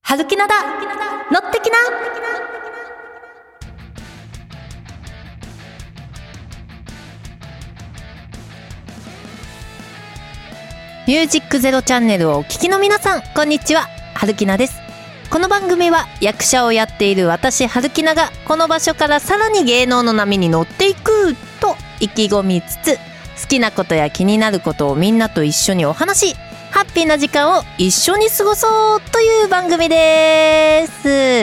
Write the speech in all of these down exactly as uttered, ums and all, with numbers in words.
はるきなだ乗ってきな。ミュージックゼロチャンネルをお聞きの皆さん、こんにちは、はるきなです。この番組は役者をやっている私はるきながこの場所からさらに芸能の波に乗っていくと意気込みつつ、好きなことや気になることをみんなと一緒にお話し、ハッピーな時間を一緒に過ごそうという番組です。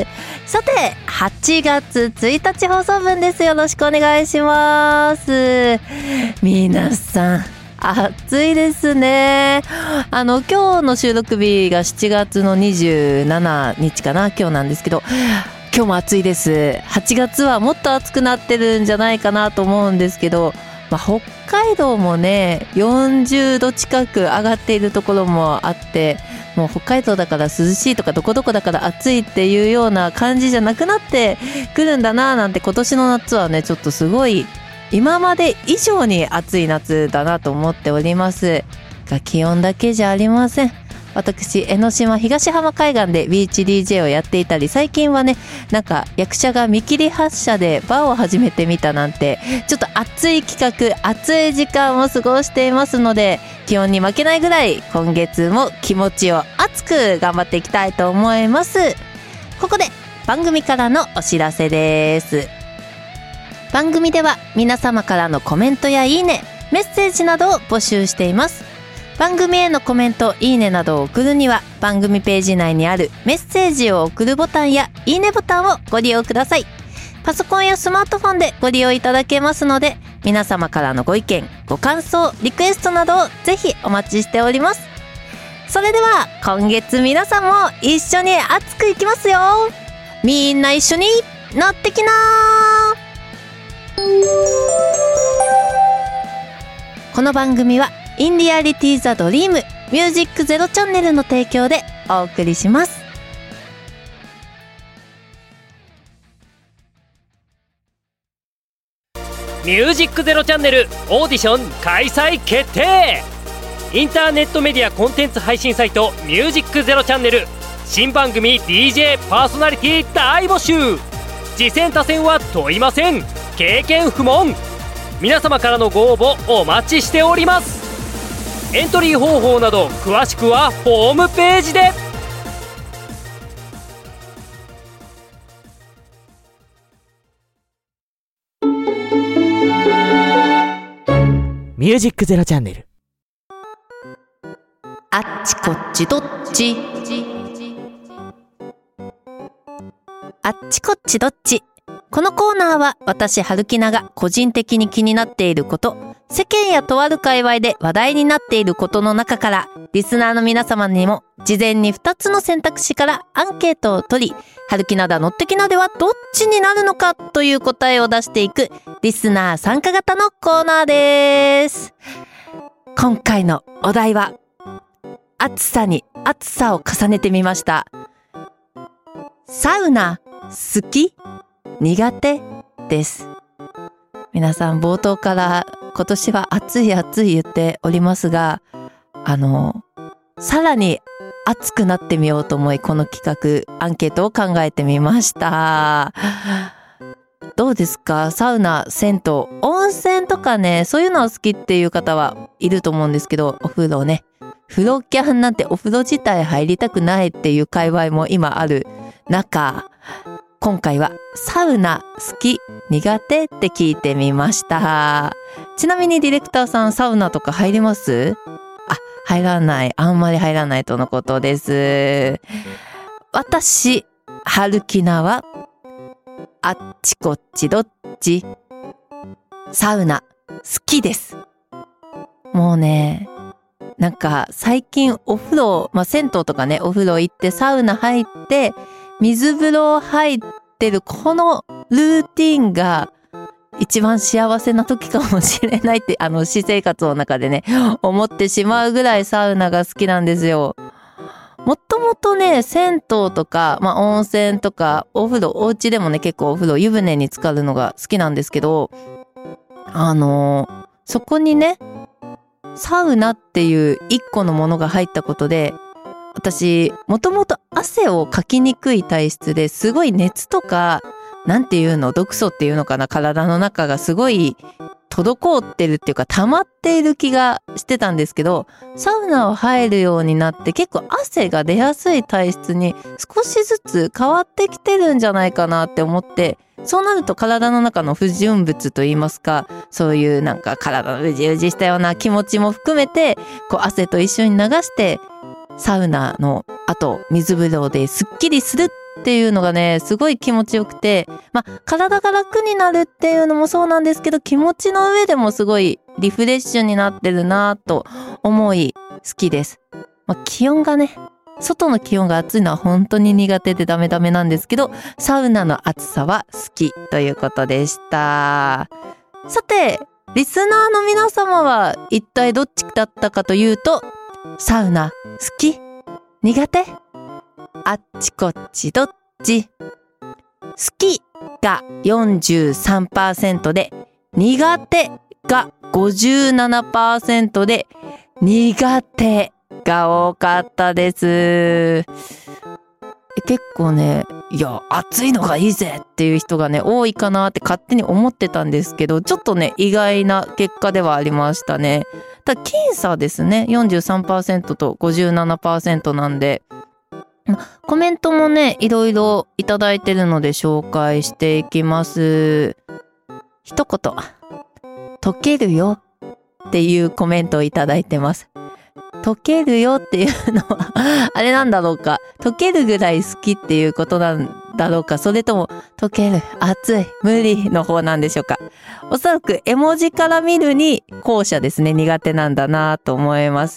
さて、はちがつついたち放送分です。よろしくお願いします。皆さん暑いですね。あの今日の収録日がしちがつのにじゅうしちにちかな、今日なんですけど、今日も暑いです。はちがつはもっと暑くなってるんじゃないかなと思うんですけど、まあ、北海道もねよんじゅうど近く上がっているところもあって、もう北海道だから涼しいとかどこどこだから暑いっていうような感じじゃなくなってくるんだななんて、今年の夏はねちょっとすごい今まで以上に暑い夏だなと思っておりますが、気温だけじゃありません。私江ノ島東浜海岸でビーチ ディージェー をやっていたり、最近はねなんか役者が見切り発車でバーを始めてみたなんて、ちょっと暑い企画暑い時間を過ごしていますので、気温に負けないぐらい今月も気持ちを熱く頑張っていきたいと思います。ここで番組からのお知らせです。番組では皆様からのコメントやいいね、メッセージなどを募集しています。番組へのコメント、いいねなどを送るには番組ページ内にあるメッセージを送るボタンやいいねボタンをご利用ください。パソコンやスマートフォンでご利用いただけますので、皆様からのご意見、ご感想、リクエストなどをぜひお待ちしております。それでは今月皆さんも一緒に熱くいきますよ。みんな一緒に乗ってきなー。この番組はインリアリティザドリームミュージックゼロチャンネルの提供でお送りします。 ミュージックゼロチャンネルオーディション開催決定。インターネットメディアコンテンツ配信サイトミュージックゼロチャンネル、新番組 ディージェー パーソナリティ大募集。次戦他戦は問いません。経験不問。皆様からのご応募お待ちしております。エントリー方法など詳しくはホームページで。 ミュージックゼロチャンネル。 あっちこっちどっち、あっちこっちどっち。このコーナーは私はるきなが個人的に気になっていること、世間やとある界隈で話題になっていることの中から、リスナーの皆様にも事前にふたつの選択肢からアンケートを取り、はるきなだのってきなではどっちになるのかという答えを出していくリスナー参加型のコーナーです。今回のお題は暑さに暑さを重ねてみました。サウナ好き？苦手です。皆さん冒頭から今年は暑い暑い言っておりますが、あのさらに暑くなってみようと思い、この企画アンケートを考えてみました。どうですか？サウナ、銭湯、温泉とかね、そういうのは好きっていう方はいると思うんですけど、お風呂ね、風呂キャンなんてお風呂自体入りたくないっていう界隈も今ある中、今回はサウナ好き苦手って聞いてみました。ちなみにディレクターさん、サウナとか入ります？あ、入らない、あんまり入らないとのことです。私はるきなはあっちこっちどっち、サウナ好きです。もうね、なんか最近お風呂、まあ、銭湯とかね、お風呂行ってサウナ入って水風呂入ってるこのルーティンが一番幸せな時かもしれないって、あの私生活の中でね思ってしまうぐらいサウナが好きなんですよ。もともとね、銭湯とか、まあ、温泉とかお風呂、お家でもね結構お風呂湯船に浸かるのが好きなんですけど、あのー、そこにねサウナっていう一個のものが入ったことで、 私もともと汗をかきにくい体質ですごい熱とかなんていうの毒素っていうのかな、体の中がすごい滞ってるっていうか溜まっている気がしてたんですけど、サウナを入るようになって結構汗が出やすい体質に少しずつ変わってきてるんじゃないかなって思って、そうなると体の中の不純物といいますか、そういうなんか体のうじうじしたような気持ちも含めてこう汗と一緒に流してサウナの後水風呂ですっきりするっていうのがねすごい気持ちよくて、まあ体が楽になるっていうのもそうなんですけど、気持ちの上でもすごいリフレッシュになってるなと思い好きです。まあ、気温がね外の気温が暑いのは本当に苦手でダメダメなんですけど、サウナの暑さは好きということでした。さてリスナーの皆様は一体どっちだったかというと、サウナ好き？苦手？あっちこっちどっち？好きが よんじゅうさんパーセント で、苦手が ごじゅうななパーセント で、苦手が多かったです。結構ね、いや暑いのがいいぜっていう人がね多いかなって勝手に思ってたんですけど、ちょっとね意外な結果ではありましたね。ただ僅差ですね。 よんじゅうさんパーセント と ごじゅうななパーセント なんで、コメントもねいろいろいただいてるので紹介していきます。一言溶けるよっていうコメントをいただいてます。溶けるよっていうのはあれなんだろうか、溶けるぐらい好きっていうことなんだろうか、それとも溶ける、熱い、無理の方なんでしょうか。おそらく絵文字から見るに後者ですね。苦手なんだなと思います。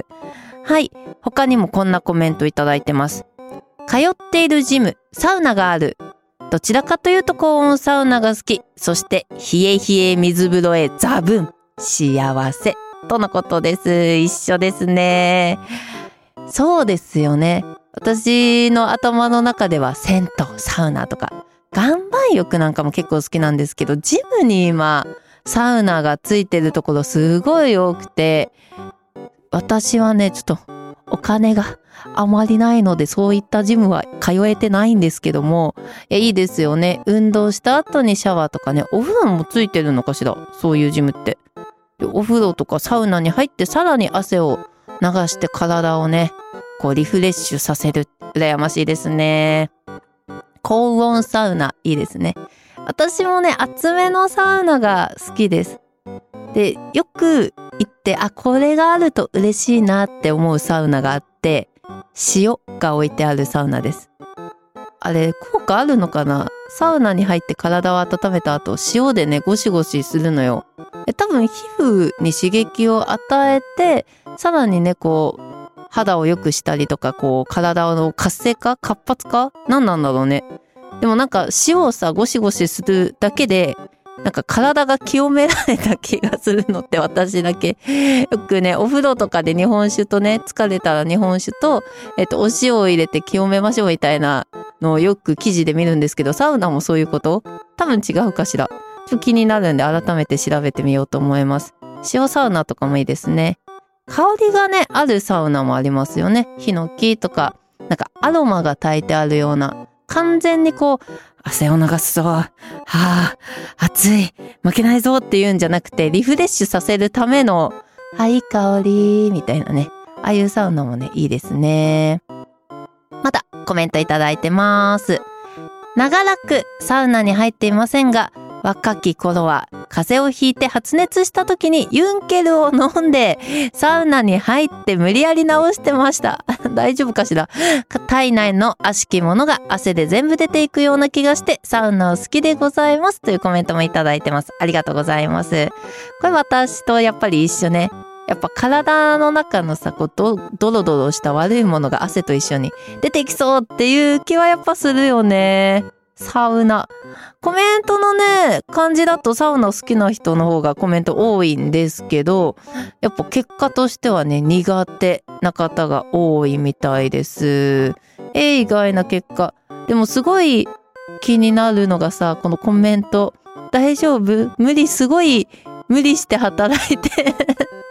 はい、他にもこんなコメントいただいてます。通っているジム、サウナがある。どちらかというと高温サウナが好き。そして冷え冷え水風呂へザブン、幸せとのことです。一緒ですね。そうですよね。私の頭の中では銭湯、サウナとか岩盤浴なんかも結構好きなんですけど、ジムに今サウナがついてるところすごい多くて、私はねちょっとお金があまりないのでそういったジムは通えてないんですけども、いやいいですよね。運動した後にシャワーとかね、お風呂もついてるのかしら、そういうジムって。でお風呂とかサウナに入ってさらに汗を流して体をねこうリフレッシュさせる。羨ましいですね。高温サウナいいですね。私もね厚めのサウナが好きです。でよく行ってあこれがあると嬉しいなって思うサウナがあって、塩が置いてあるサウナです。あれ効果あるのかな。サウナに入って体を温めた後塩でねゴシゴシするのよ。多分皮膚に刺激を与えてさらにねこう肌を良くしたりとか、こう体の活性化活発化何なんだろうね。でもなんか塩をさゴシゴシするだけでなんか体が清められた気がするのって私だけ。よくねお風呂とかで日本酒とね疲れたら日本酒と、えっと、お塩を入れて清めましょうみたいなのをよく記事で見るんですけど、サウナもそういうこと？多分違うかしら。ちょっと気になるんで改めて調べてみようと思います。塩サウナとかもいいですね。香りがねあるサウナもありますよね。ヒノキとかなんかアロマが焚いてあるような、完全にこう汗を流すぞ、はあ暑い負けないぞっていうんじゃなくて、リフレッシュさせるためのあいい香りみたいなね、ああいうサウナもねいいですね。またコメントいただいてます。長らくサウナに入っていませんが、若き頃は風邪をひいて発熱した時にユンケルを飲んでサウナに入って無理やり治してました大丈夫かしら。体内の悪しきものが汗で全部出ていくような気がしてサウナを好きでございますというコメントもいただいてます。ありがとうございます。これ私とやっぱり一緒ね。やっぱ体の中のさこう ド, ドロドロした悪いものが汗と一緒に出てきそうっていう気はやっぱするよね。サウナコメントのね感じだとサウナ好きな人の方がコメント多いんですけど、やっぱ結果としてはね苦手な方が多いみたいです。えー、意外な結果。でもすごい気になるのがさ、このコメント大丈夫？無理すごい無理して働いて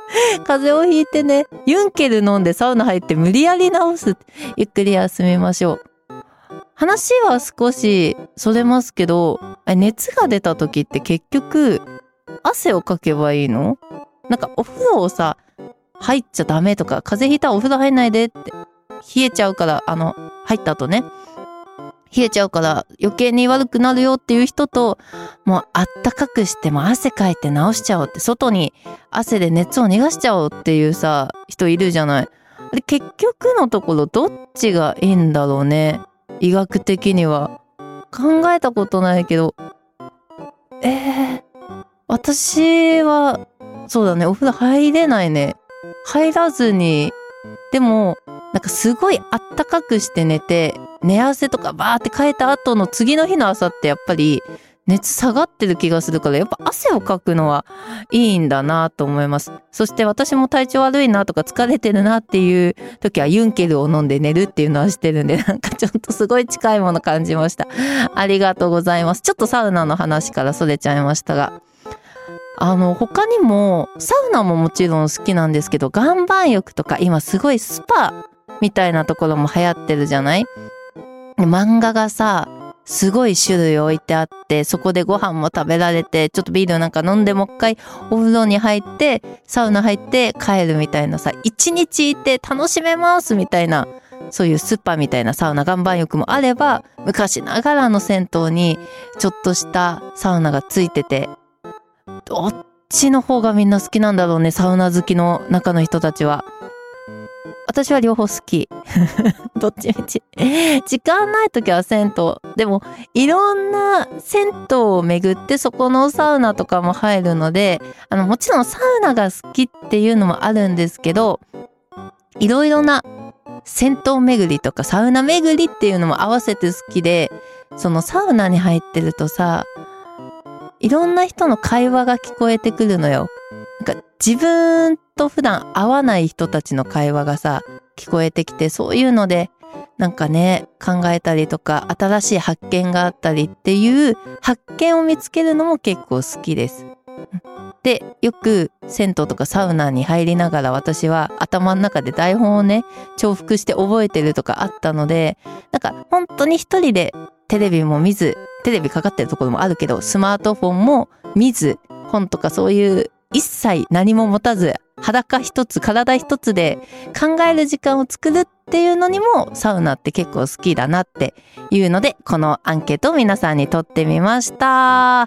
風邪をひいてね、ユンケル飲んでサウナ入って無理やり治す。ゆっくり休みましょう。話は少しそれますけど、熱が出た時って結局汗をかけばいいの？なんかお風呂をさ、入っちゃダメとか、風邪ひいたらお風呂入んないでって、冷えちゃうから、あの、入った後ね、冷えちゃうから余計に悪くなるよっていう人と、もうあったかくしても汗かいて治しちゃおうって、外に汗で熱を逃がしちゃおうっていうさ、人いるじゃない。で、結局のところどっちがいいんだろうね。医学的には。考えたことないけど。えー、私は、そうだね、お風呂入れないね。入らずに、でも、なんかすごいあったかくして寝て、寝汗とかバーってかいた後の次の日の朝ってやっぱり熱下がってる気がするから、やっぱ汗をかくのはいいんだなと思います。そして私も体調悪いなとか疲れてるなっていう時はユンケルを飲んで寝るっていうのはしてるんで、なんかちょっとすごい近いもの感じました。ありがとうございます。ちょっとサウナの話からそれちゃいましたが、あの他にもサウナももちろん好きなんですけど、岩盤浴とか今すごいスパみたいなところも流行ってるじゃない？漫画がさ、すごい種類置いてあって、そこでご飯も食べられて、ちょっとビールなんか飲んでもう一回お風呂に入ってサウナ入って帰るみたいなさ、一日いて楽しめますみたいな、そういうスパみたいなサウナ岩盤浴もあれば、昔ながらの銭湯にちょっとしたサウナがついてて、どっちの方がみんな好きなんだろうね、サウナ好きの中の人たちは。私は両方好き。どっちみち。時間ないときは銭湯。でも、いろんな銭湯を巡ってそこのサウナとかも入るので、あの、もちろんサウナが好きっていうのもあるんですけど、いろいろな銭湯巡りとかサウナ巡りっていうのも合わせて好きで、そのサウナに入ってるとさ、いろんな人の会話が聞こえてくるのよ。なんか自分と普段会わない人たちの会話がさ、聞こえてきて、そういうのでなんかね、考えたりとか新しい発見があったりっていう発見を見つけるのも結構好きです。で、よく銭湯とかサウナに入りながら私は頭の中で台本をね、重複して覚えてるとかあったので、なんか本当に一人でテレビも見ず、テレビかかってるところもあるけど、スマートフォンも見ず、本とかそういう一切何も持たず、裸一つ、体一つで考える時間を作るっていうのにもサウナって結構好きだなっていうので、このアンケートを皆さんに取ってみました。はい、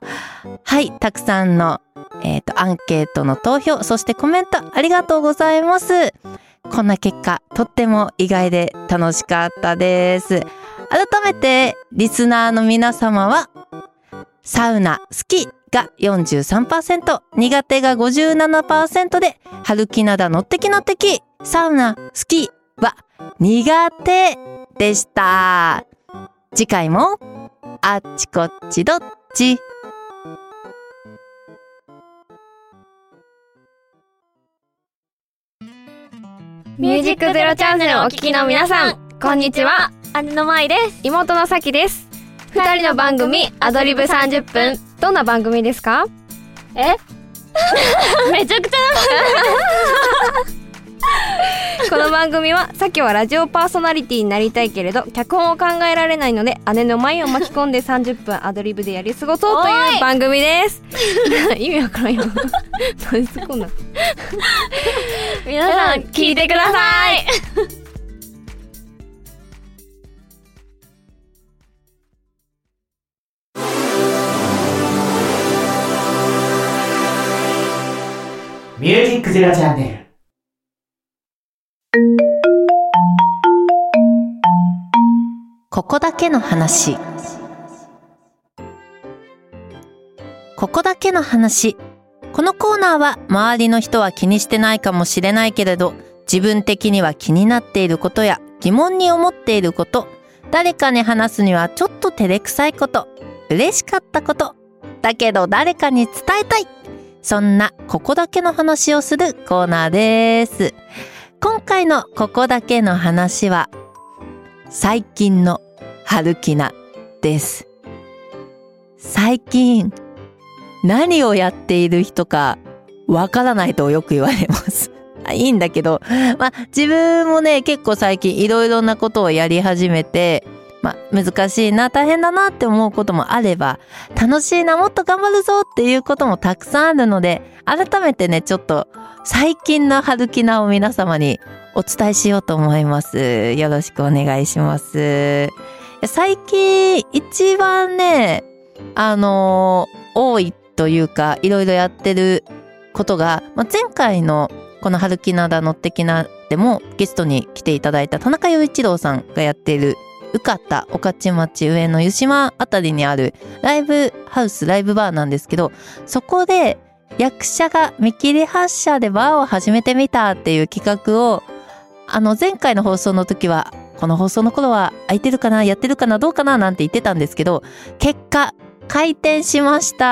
たくさんの、えーと、アンケートの投票、そしてコメントありがとうございます。こんな結果、とっても意外で楽しかったです。改めてリスナーの皆様は、サウナ好きが よんじゅうさんパーセント、苦手が ごじゅうななパーセント で、春木灘のってきのってき、サウナ好きは苦手でした。次回もあっちこっちどっち。 ミュージックゼロチャンネルをお聞きの皆さん、こんにちは。姉の舞です。妹のさきです。二人の番組アドリブさんじゅっぷん。どんな番組ですか？えめちゃくちゃこの番組は、さきはラジオパーソナリティになりたいけれど脚本を考えられないので、姉の舞を巻き込んでさんじゅっぷんアドリブでやり過ごそうという番組です。意味わからんよ。何すこんな皆さん聞いてください。 ミュージックゼロチャンネル。 ここだけの話。ここだけの話。このコーナーは周りの人は気にしてないかもしれないけれど、自分的には気になっていることや疑問に思っていること、誰かに話すにはちょっと照れくさいこと、嬉しかったこと、だけど誰かに伝えたい。そんなここだけの話をするコーナーです。今回のここだけの話は、最近の春キナです。最近何をやっている人かわからないとよく言われます。いいんだけど、まあ自分もね、結構最近いろいろなことをやり始めて、まあ難しいな、大変だなって思うこともあれば、楽しいな、もっと頑張るぞっていうこともたくさんあるので、改めてね、ちょっと最近の春キナを皆様にお伝えしようと思います。よろしくお願いします。最近一番ね、あのー、多いというか、いろいろやってることが、まあ、前回のこの春キナだのってきなでもゲストに来ていただいた田中雄一郎さんがやっている宇方御徒町上の湯島あたりにあるライブハウス、ライブバーなんですけど、そこで役者が見切り発車でバーを始めてみたっていう企画を、あの前回の放送の時は、この放送の頃は空いてるかな、やってるかな、どうかななんて言ってたんですけど、結果開店しました。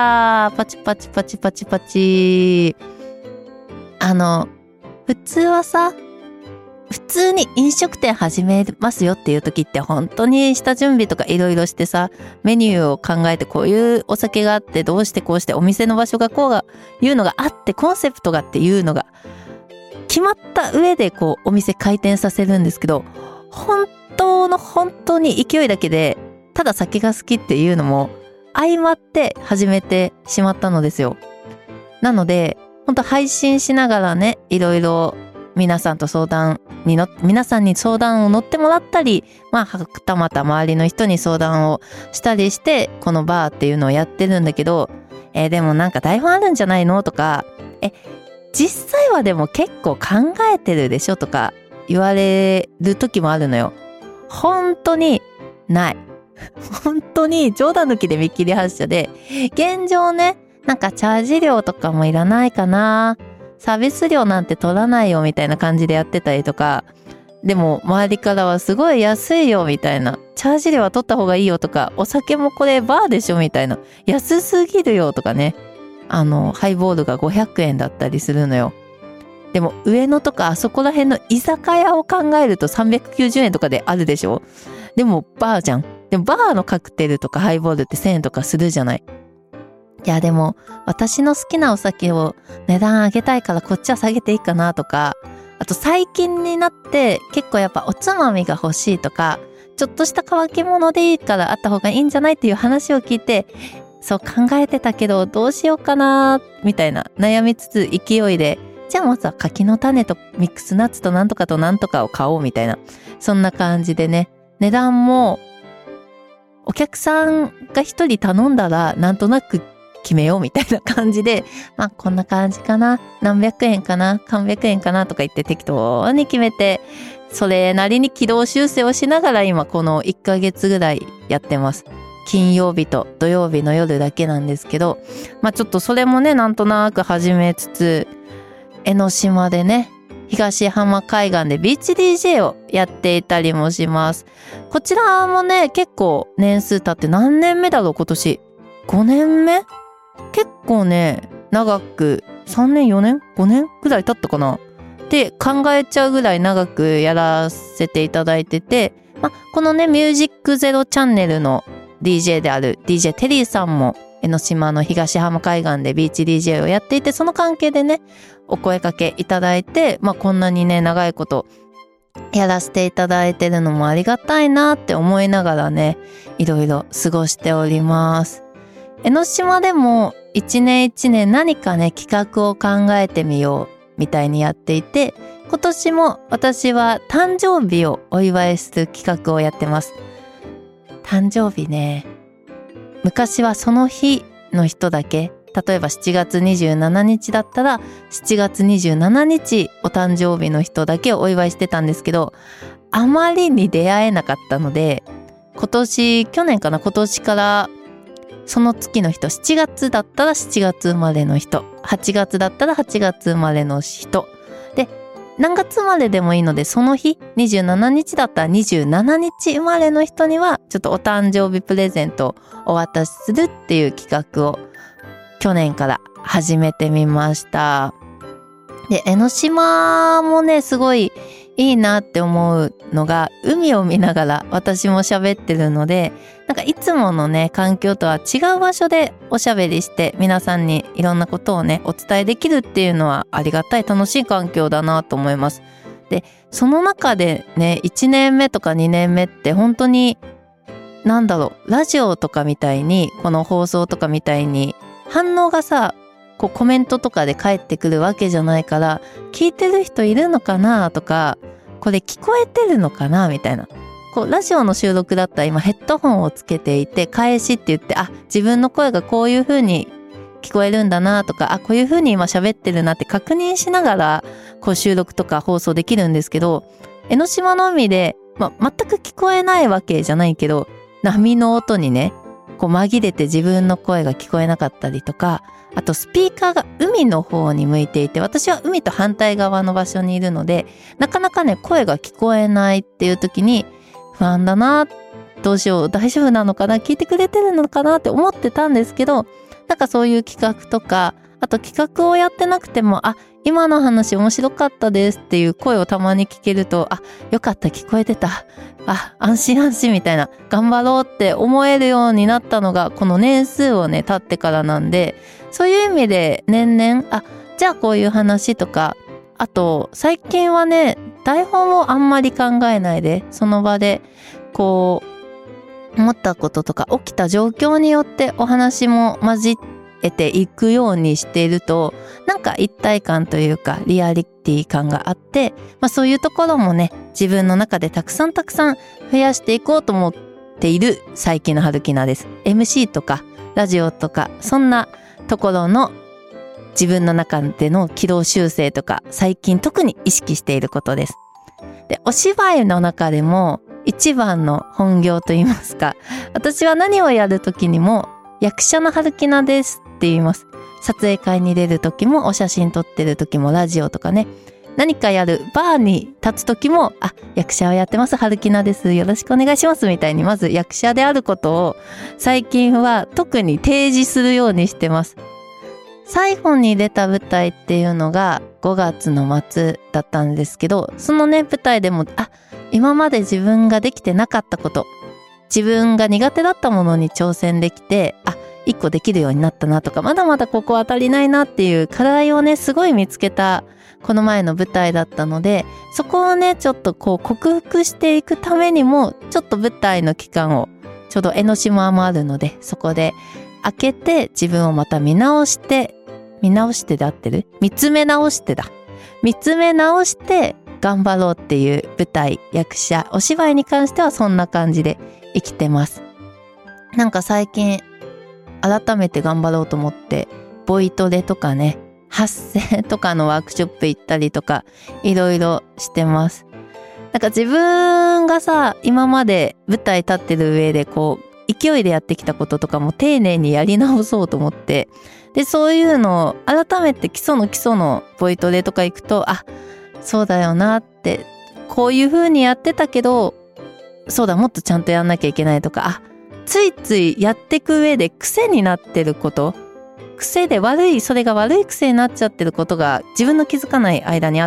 パチパチパチパチパチ。あの普通はさ、普通に飲食店始めますよっていう時って本当に下準備とかいろいろしてさ、メニューを考えて、こういうお酒があって、どうしてこうしてお店の場所がこうがいうのがあって、コンセプトがっていうのが決まった上でこうお店開店させるんですけど、本当の本当に勢いだけで、ただ酒が好きっていうのも相まって始めてしまったのですよ。なので本当配信しながらね、いろいろ皆さんと相談にの皆さんに相談を乗ってもらったり、まあはたまた周りの人に相談をしたりして、このバーっていうのをやってるんだけど、えー、でもなんか台本あるんじゃないのとか、え実際はでも結構考えてるでしょとか言われる時もあるのよ。本当にない。本当に冗談抜きで見切り発車で、現状ね、なんかチャージ料とかもいらないかな、サービス料なんて取らないよみたいな感じでやってたりとか、でも周りからはすごい安いよみたいな、チャージ料は取った方がいいよとか、お酒もこれバーでしょみたいな、安すぎるよとかね、あのハイボールがごひゃくえんだったりするのよ。でも上野とかあそこら辺の居酒屋を考えるとさんびゃくきゅうじゅうえんとかであるでしょ。でもバーじゃん。でもバーのカクテルとかハイボールってせんえんとかするじゃない。いやでも私の好きなお酒を値段上げたいからこっちは下げていいかなとか、あと最近になって結構やっぱおつまみが欲しいとか、ちょっとした乾き物でいいからあった方がいいんじゃないっていう話を聞いて、そう考えてたけどどうしようかなみたいな悩みつつ、勢いでじゃあまずは柿の種とミックスナッツとなんとかとなんとかを買おうみたいな、そんな感じでね、値段もお客さんが一人頼んだらなんとなく決めようみたいな感じで、まあこんな感じかな、何百円かな、何百円かなとか言って適当に決めて、それなりに軌道修正をしながら今このいっかげつぐらいやってます。金曜日と土曜日の夜だけなんですけど、まあちょっとそれもね、なんとなく始めつつ、江ノ島でね、東浜海岸でビーチ ディージェー をやっていたりもします。こちらもね、結構年数経って何年目だろう今年。ごねんめ？結構ね、長くさんねんよねんごねんぐらい経ったかなって考えちゃうぐらい長くやらせていただいてて、まあ、このね、ミュージックゼロチャンネルの ディージェー である ディージェー テリーさんも江ノ島の東浜海岸でビーチ ディージェー をやっていて、その関係でね、お声かけいただいて、まあ、こんなにね、長いことやらせていただいてるのもありがたいなって思いながらね、いろいろ過ごしております。江ノ島でも一年一年何かね、企画を考えてみようみたいにやっていて、今年も私は誕生日をお祝いする企画をやってます。誕生日ね、昔はその日の人だけ、例えばしちがつにじゅうしちにちだったらしちがつにじゅうしちにちお誕生日の人だけをお祝いしてたんですけど、あまりに出会えなかったので、今年去年かな今年からその月の人、しちがつだったらしちがつ生まれの人、はちがつだったらはちがつ生まれの人で、何月生まれでもいいので、その日にじゅうしちにちだったらにじゅうしちにち生まれの人にはちょっとお誕生日プレゼントをお渡しするっていう企画を去年から始めてみました。で、江ノ島もね、すごいいいなって思うのが、海を見ながら私も喋ってるので、なんかいつものね環境とは違う場所でおしゃべりして皆さんにいろんなことをねお伝えできるっていうのはありがたい楽しい環境だなと思います。でその中でねいちねんめとかにねんめって本当になんだろう、ラジオとかみたいにこの放送とかみたいに反応がさこうコメントとかで返ってくるわけじゃないから、聞いてる人いるのかなとか、これ聞こえてるのかなみたいな、こうラジオの収録だったら今ヘッドホンをつけていて返しって言って、あ自分の声がこういう風に聞こえるんだなとか、あこういう風に今喋ってるなって確認しながらこう収録とか放送できるんですけど、江ノ島の海で、ま、全く聞こえないわけじゃないけど、波の音にねこう紛れて自分の声が聞こえなかったりとか、あとスピーカーが海の方に向いていて、私は海と反対側の場所にいるのでなかなかね声が聞こえないっていう時に不安だな、どうしよう、大丈夫なのかな、聞いてくれてるのかなって思ってたんですけど、なんかそういう企画とか、あと企画をやってなくても、あ今の話面白かったですっていう声をたまに聞けると、あよかった聞こえてた、あ安心安心みたいな、頑張ろうって思えるようになったのがこの年数をね経ってからなんで、そういう意味で年々あじゃあこういう話とか、あと最近はね台本をあんまり考えないでその場でこう思ったこととか起きた状況によってお話も混じってていくようにしていると、なんか一体感というかリアリティ感があって、まあ、そういうところもね自分の中でたくさんたくさん増やしていこうと思っている最近の春キナです。 エムシー とかラジオとかそんなところの自分の中での軌道修正とか最近特に意識していることです。でお芝居の中でも一番の本業といいますか、私は何をやる時にも役者の春キナですって言います。撮影会に出る時もお写真撮ってる時もラジオとかね、何かやるバーに立つ時もあ役者をやってます春キナですよろしくお願いしますみたいに、まず役者であることを最近は特に提示するようにしてます。最後に出た舞台っていうのがごがつの末だったんですけど、そのね舞台でもあ今まで自分ができてなかったこと、自分が苦手だったものに挑戦できてあ一個できるようになったなとか、まだまだここは足りないなっていう課題をねすごい見つけたこの前の舞台だったので、そこをねちょっとこう克服していくためにもちょっと舞台の期間をちょうど江ノ島もあるのでそこで開けて自分をまた見直して見直してで合ってる見つめ直してだ見つめ直して頑張ろうっていう舞台、役者、お芝居に関してはそんな感じで生きてます。なんか最近改めて頑張ろうと思ってボイトレとかね発声とかのワークショップ行ったりとかいろいろしてます。なんか自分がさ今まで舞台立ってる上でこう勢いでやってきたこととかも丁寧にやり直そうと思って、でそういうのを改めて基礎の基礎のボイトレとか行くとあそうだよなって、こういう風にやってたけどそうだもっとちゃんとやんなきゃいけないとか、あついついやってく上で癖になってること、癖で悪いそれが悪い癖になっちゃってることが自分の気づかない間にあって、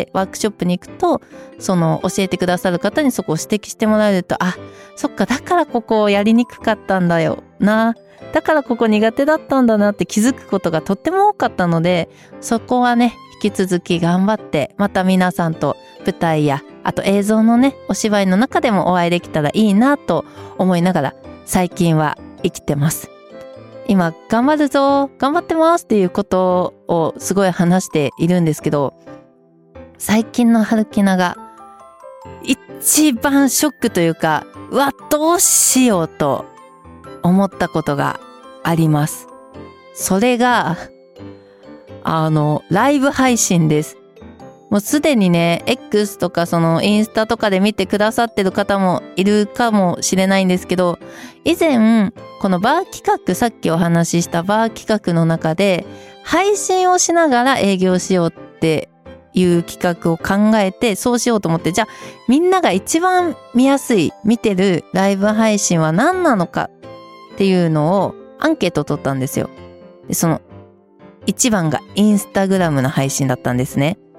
ワークショップに行くとその教えてくださる方にそこを指摘してもらえると、あそっかだからここやりにくかったんだよな、だからここ苦手だったんだなって気づくことがとっても多かったので、そこはね引き続き頑張ってまた皆さんと舞台やあと映像のねお芝居の中でもお会いできたらいいなと思いながら最近は生きてます。今頑張るぞ頑張ってますっていうことをすごい話しているんですけど、最近の春キナが一番ショックというか、うわどうしようと思ったことがあります。それがあのライブ配信です。もうすでにね X とかそのインスタとかで見てくださってる方もいるかもしれないんですけど、以前このバー企画、さっきお話ししたバー企画の中で配信をしながら営業しようっていう企画を考えて、そうしようと思って、じゃあみんなが一番見やすい見てるライブ配信は何なのかっていうのをアンケートを取ったんですよ。でその一番がインスタグラムの配信だったんですね。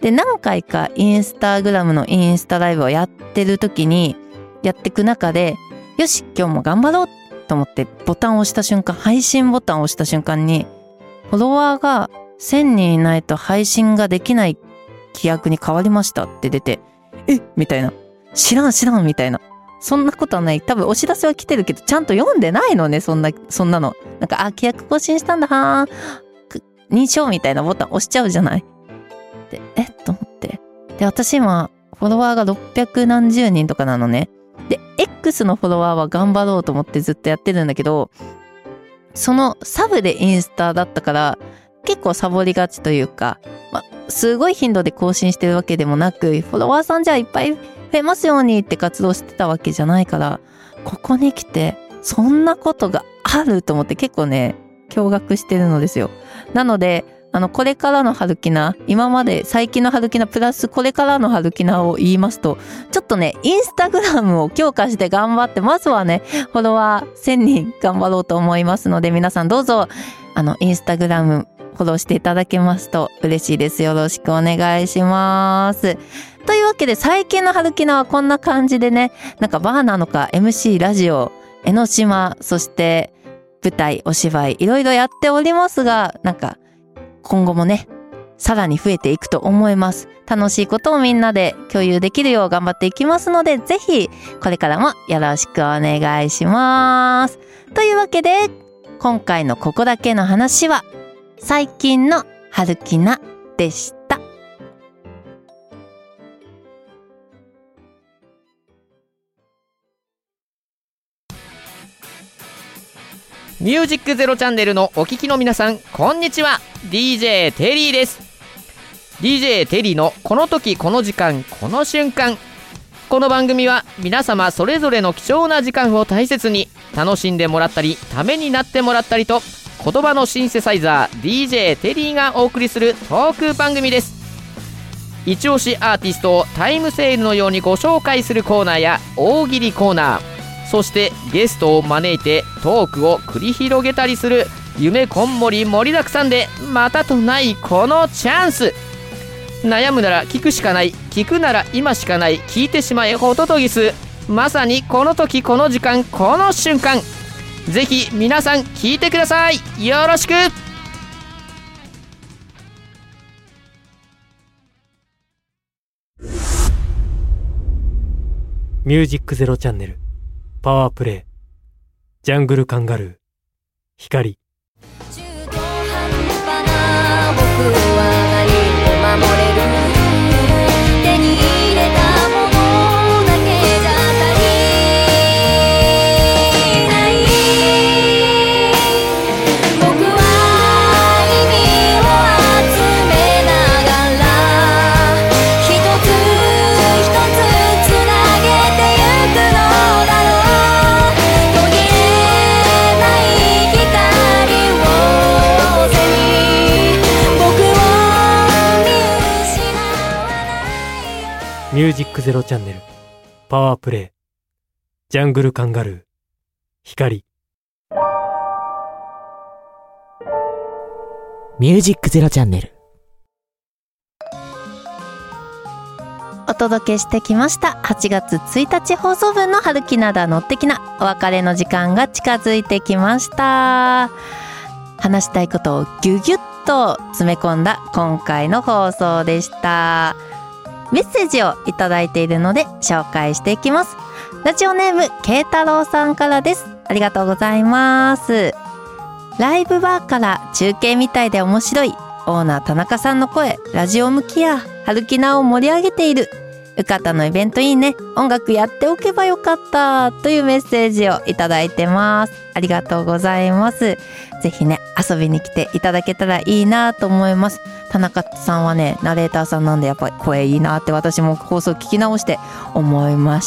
で、何回かインスタグラムのインスタライブをやってる時に、やってく中で、よし、今日も頑張ろうと思ってボタンを押した瞬間、配信ボタンを押した瞬間に、フォロワーがせんにんいないと配信ができない規約に変わりましたって出て、えみたいな。知らん知らんみたいな。そんなことはない。多分お知らせは来てるけど、ちゃんと読んでないのね、そんな、そんなの。なんか、あ、規約更新したんだ、はー。認証みたいなボタン押しちゃうじゃない。で、えと思って。で、私今、フォロワーがろっぴゃくなんじゅうにんとかなのね。で、X のフォロワーは頑張ろうと思ってずっとやってるんだけど、そのサブでインスタだったから、結構サボりがちというか、ま、すごい頻度で更新してるわけでもなく、フォロワーさんじゃいっぱい増えますようにって活動してたわけじゃないから、ここに来て、そんなことがあると思って結構ね、驚愕してるのですよ。なので、あの、これからの春キナ、今まで最近の春キナプラスこれからの春キナを言いますと、ちょっとね、インスタグラムを強化して頑張って、まずはね、フォロワーせんにん頑張ろうと思いますので、皆さんどうぞ、あの、インスタグラムフォローしていただけますと嬉しいです。よろしくお願いします。というわけで、最近の春キナはこんな感じでね、なんかバーなのか エムシー ラジオ、江ノ島、そして舞台、お芝居、いろいろやっておりますが、なんか、今後もね、さらに増えていくと思います。楽しいことをみんなで共有できるよう頑張っていきますので、ぜひこれからもよろしくお願いします。というわけで、今回のここだけの話は、最近の春キナでした。 ミュージックゼロチャンネルのお聞きの皆さん、こんにちは。 ディージェー テリーです。 ディージェー テリーのこの時この時間この瞬間。この番組は皆様それぞれの貴重な時間を大切に楽しんでもらったり、ためになってもらったりと、言葉のシンセサイザー ディージェー テリーがお送りするトーク番組です。一押しアーティストをタイムセールのようにご紹介するコーナーや大喜利コーナー、そしてゲストを招いてトークを繰り広げたりする夢こんもり盛りだくさんで、またとないこのチャンス。悩むなら聞くしかない、聞くなら今しかない、聞いてしまえホトトギス。まさにこの時この時間この瞬間。ぜひ皆さん聞いてください。よろしく。 ミュージックゼロチャンネルパワープレイ、ジャングルカンガルー、光。 中途半端な僕は何を守れる。手に入れたものだけじゃ足りない。僕は意味を集めながら、一つ一つつなげてゆくのだろう。途切れない光を背に僕を見失わないよ。 ミュージックゼロチャンネルパワープレイ、ジャングルカンガルー、光。 ミュージックゼロチャンネル。 お届けしてきましたはちがつついたち放送分の春キナだのってきな。お別れの時間が近づいてきました。話したいことをギュギュッと詰め込んだ今回の放送でした。メッセージをいただいているので紹介していきます。ラジオネーム慶太郎さんからです。ありがとうございます。ライブバーから中継みたいで面白い。オーナー田中さんの声、ラジオ向きや春キナを盛り上げている。うかたのイベントいいね。音楽やっておけばよかったというメッセージをいただいてます。ありがとうございます。ぜひね、遊びに来ていただけたらいいなと思います。田中さんはね、ナレーターさんなんでやっぱり声いいなって私も放送聞き直して思いました。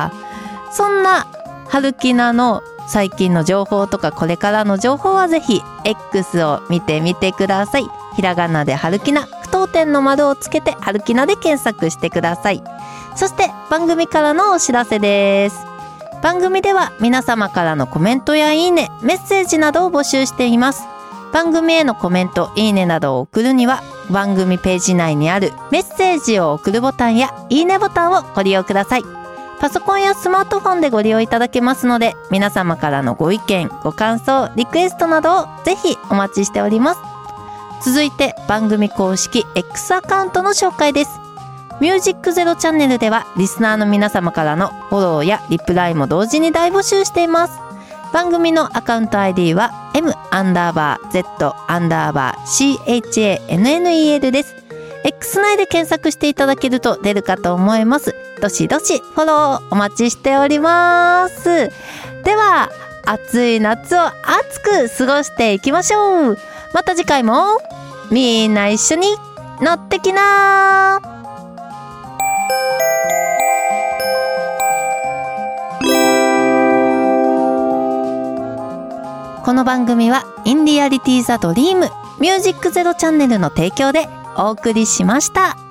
そんな春キナの最近の情報とかこれからの情報はぜひ X を見てみてください。ひらがなで春キナ、句読点の丸をつけて春キナで検索してください。そして番組からのお知らせです。番組では皆様からのコメントやいいね、メッセージなどを募集しています。番組へのコメント、いいねなどを送るには番組ページ内にあるメッセージを送るボタンやいいねボタンをご利用ください。パソコンやスマートフォンでご利用いただけますので、皆様からのご意見、ご感想、リクエストなどをぜひお待ちしております。続いて番組公式 X アカウントの紹介です。ミュージックゼロチャンネルではリスナーの皆様からのフォローやリプライも同時に大募集しています。番組のアカウント アイディー は M アンダーバー Z アンダーバー CHANNEL です。X 内で検索していただけると出るかと思います。どしどしフォローお待ちしております。では暑い夏を熱く過ごしていきましょう。また次回もみんな一緒に乗ってきな。この番組はインディアリティザドリームミュージックゼロチャンネルの提供でお送りしました。